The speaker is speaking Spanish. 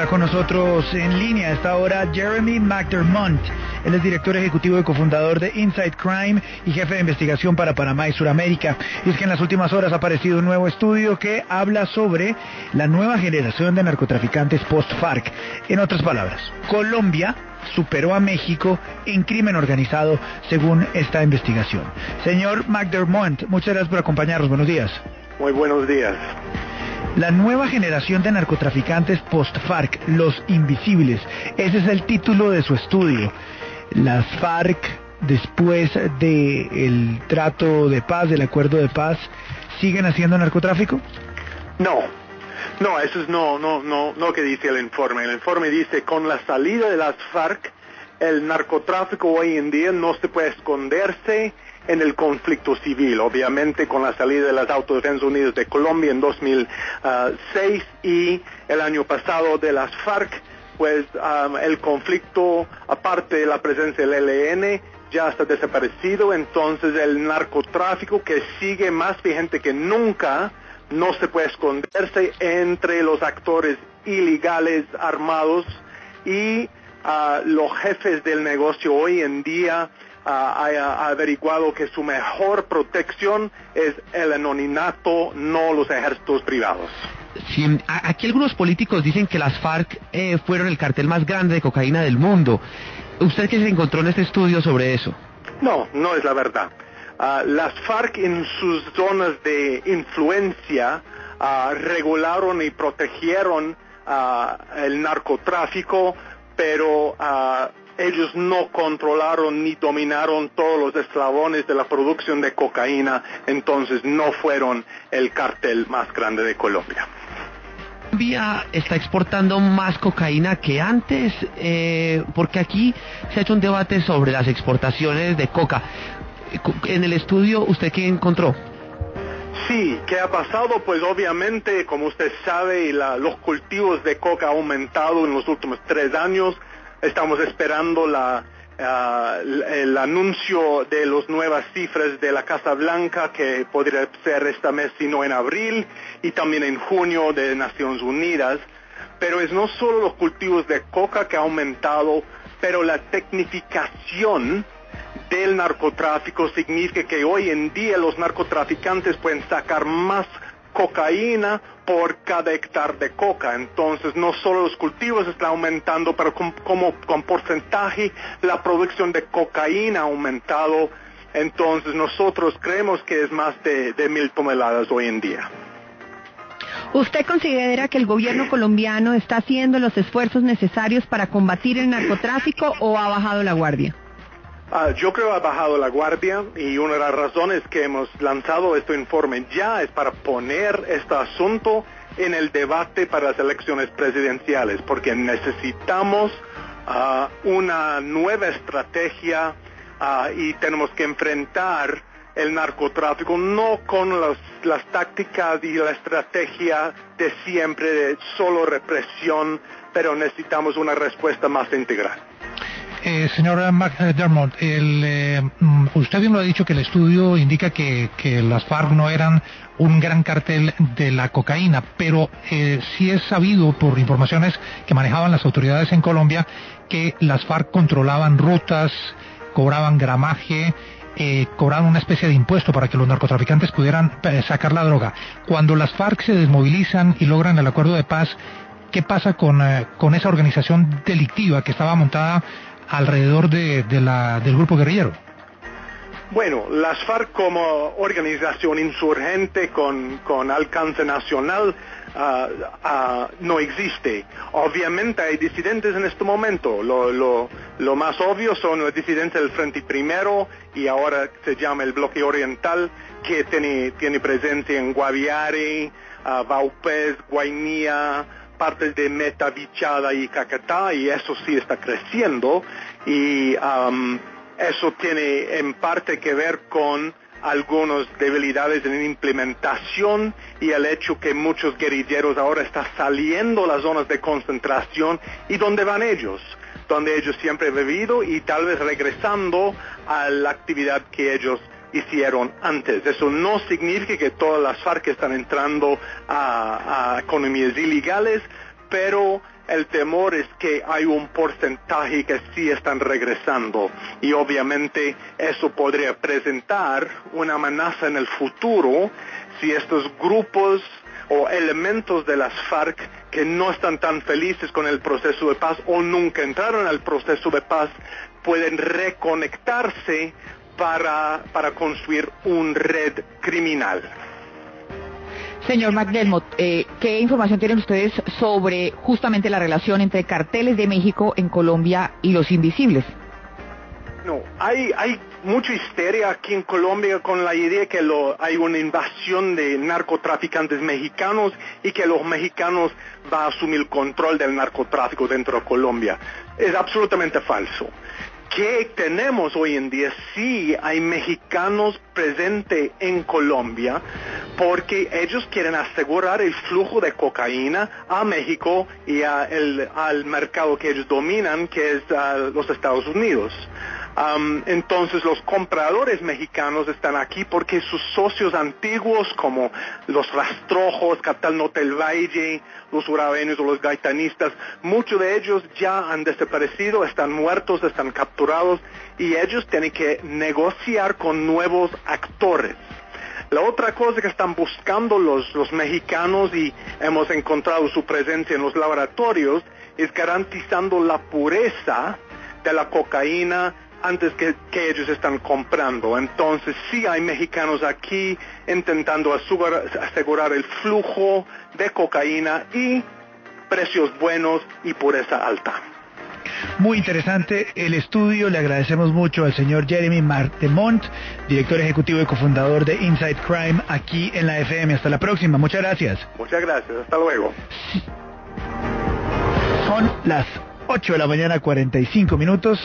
Está con nosotros en línea a esta hora Jeremy McDermott. Él es director ejecutivo y cofundador de Inside Crime y jefe de investigación para Panamá y Sudamérica. Y es que en las últimas horas ha aparecido un nuevo estudio que habla sobre la nueva generación de narcotraficantes post-FARC. En otras palabras, Colombia superó a México en crimen organizado según esta investigación. Señor McDermott, muchas gracias por acompañarnos. Buenos días. Muy buenos días. La nueva generación de narcotraficantes post-FARC, los invisibles, ese es el título de su estudio. Las FARC, después del trato de paz, del acuerdo de paz, ¿siguen haciendo narcotráfico? No, eso es no que dice el informe. El informe dice, con la salida de las FARC, el narcotráfico hoy en día no se puede esconderse en el conflicto civil. Obviamente con la salida de las Autodefensas Unidas de Colombia en 2006 y el año pasado de las FARC, pues el conflicto, aparte de la presencia del ELN, ya está desaparecido. Entonces el narcotráfico, que sigue más vigente que nunca, no se puede esconderse entre los actores ilegales armados y los jefes del negocio hoy en día ha averiguado que su mejor protección es el anonimato, no los ejércitos privados. Sí, aquí algunos políticos dicen que las FARC fueron el cartel más grande de cocaína del mundo. ¿Usted qué se encontró en este estudio sobre eso? No es la verdad. Las FARC en sus zonas de influencia regularon y protegieron el narcotráfico, pero ellos no controlaron ni dominaron todos los eslabones de la producción de cocaína, entonces no fueron el cartel más grande de Colombia. ¿Colombia está exportando más cocaína que antes? Porque aquí se ha hecho un debate sobre las exportaciones de coca. En el estudio, ¿usted qué encontró? Sí, ¿qué ha pasado? Pues obviamente, como usted sabe, los cultivos de coca han aumentado en los últimos 3 años. Estamos esperando el anuncio de las nuevas cifras de la Casa Blanca, que podría ser este mes, si no en abril, y también en junio de Naciones Unidas. Pero es no solo los cultivos de coca que ha aumentado, pero la tecnificación del narcotráfico significa que hoy en día los narcotraficantes pueden sacar más cocaína por cada hectárea de coca. Entonces no solo los cultivos están aumentando, pero con porcentaje la producción de cocaína ha aumentado. Entonces nosotros creemos que es más de 1,000 toneladas hoy en día. ¿Usted considera que el gobierno colombiano está haciendo los esfuerzos necesarios para combatir el narcotráfico o ha bajado la guardia? Yo creo que ha bajado la guardia, y una de las razones que hemos lanzado este informe ya es para poner este asunto en el debate para las elecciones presidenciales, porque necesitamos una nueva estrategia y tenemos que enfrentar el narcotráfico no con las tácticas y la estrategia de siempre de solo represión, pero necesitamos una respuesta más integral. Señora McDermott, usted bien lo ha dicho, que el estudio indica que las FARC no eran un gran cartel de la cocaína, pero sí es sabido por informaciones que manejaban las autoridades en Colombia que las FARC controlaban rutas, cobraban gramaje, cobraban una especie de impuesto para que los narcotraficantes pudieran sacar la droga. Cuando las FARC se desmovilizan y logran el acuerdo de paz, ¿qué pasa con esa organización delictiva que estaba montada alrededor del grupo guerrillero? Bueno, las FARC como organización insurgente con alcance nacional no existe. Obviamente hay disidentes en este momento. Lo más obvio son los disidentes del Frente Primero, y ahora se llama el Bloque Oriental, que tiene presencia en Guaviare, Vaupés, Guainía, partes de Meta, Vichada y Cacatá, y eso sí está creciendo, y eso tiene en parte que ver con algunas debilidades en implementación y el hecho que muchos guerrilleros ahora están saliendo las zonas de concentración. ¿Y dónde van ellos? Donde ellos siempre han vivido, y tal vez regresando a la actividad que ellos hicieron antes. Eso no significa que todas las FARC están entrando a economías ilegales, pero el temor es que hay un porcentaje que sí están regresando y obviamente eso podría presentar una amenaza en el futuro si estos grupos o elementos de las FARC que no están tan felices con el proceso de paz o nunca entraron al proceso de paz pueden reconectarse para construir una red criminal. Señor McDermott, ¿qué información tienen ustedes sobre justamente la relación entre carteles de México en Colombia y los invisibles? No, hay mucha histeria aquí en Colombia con la idea que hay una invasión de narcotraficantes mexicanos y que los mexicanos van a asumir el control del narcotráfico dentro de Colombia. Es absolutamente falso. ¿Qué tenemos hoy en día? Sí hay mexicanos presentes en Colombia porque ellos quieren asegurar el flujo de cocaína a México y al mercado que ellos dominan, que es los Estados Unidos. Entonces los compradores mexicanos están aquí porque sus socios antiguos como los Rastrojos, Cartel Norte del Valle, los urabeños o los gaitanistas, muchos de ellos ya han desaparecido, están muertos, están capturados y ellos tienen que negociar con nuevos actores. La otra cosa que están buscando los mexicanos y hemos encontrado su presencia en los laboratorios es garantizando la pureza de la cocaína antes que ellos están comprando. Entonces sí hay mexicanos aquí intentando asegurar el flujo de cocaína y precios buenos y pureza alta. Muy interesante el estudio, le agradecemos mucho al señor Jeremy Martemont, director ejecutivo y cofundador de Inside Crime aquí en la FM. Hasta la próxima, muchas gracias. Muchas gracias, hasta luego. Son las 8 de la mañana, 45 minutos.